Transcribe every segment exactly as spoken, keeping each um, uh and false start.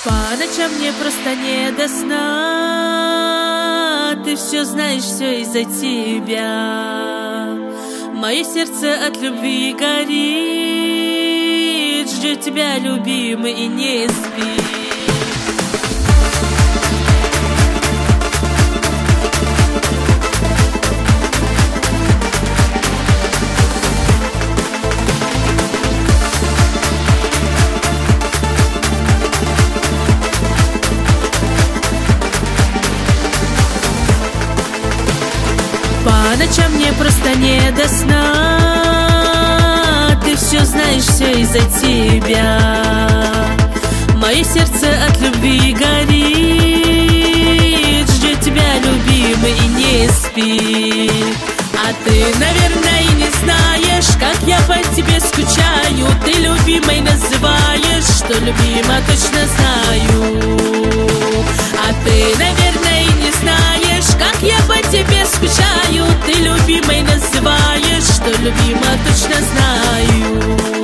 По ночам мне просто не до сна. Ты все знаешь, все из-за тебя. Мое сердце от любви горит, ждет тебя, любимый, и не спит. По ночам мне просто не до сна. Ты все знаешь, все из-за тебя. Мое сердце от любви горит, ждет тебя, любимый, и не спит. А ты, наверное, и не знаешь, как я по тебе скучаю. Ты любимой называешь, что любима, точно знаю. А ты, наверное, и не знаешь, как я по тебе скучаю. Ты любимой называешь, что любима, точно знаю.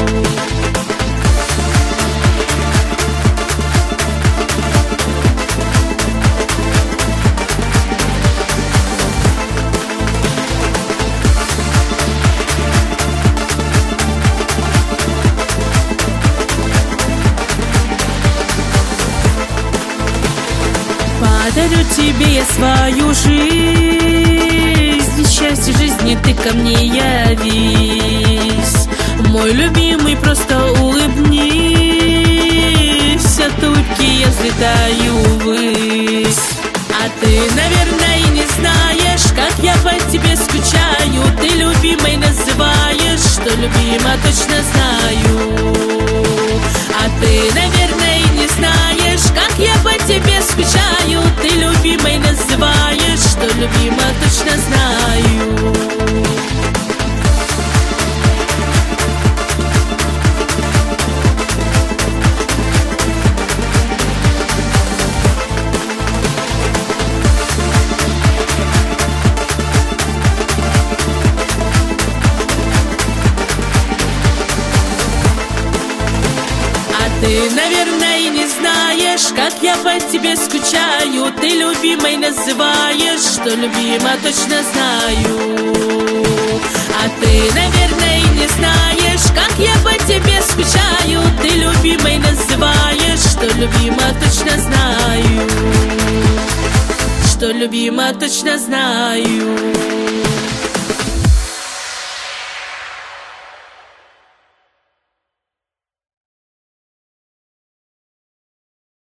Подарю тебе я свою жизнь, счастье жизни, ты ко мне явись. Мой любимый, просто улыбнись, от улыбки я взлетаю ввысь. А ты, наверное, и не знаешь, как я по тебе скучаю. Ты любимой называешь, что любима, точно знаю. А ты, наверное, и не знаешь, как я по тебе скучаю. Ты любимой называешь, что любима, точно знаю. Ты, наверное, и не знаешь, как я по тебе скучаю. Ты любимой называешь, что любима, точно знаю. А ты, наверное, и не знаешь, как я по тебе скучаю. Ты любимой называешь, что любима, точно знаю. Что любима, точно знаю.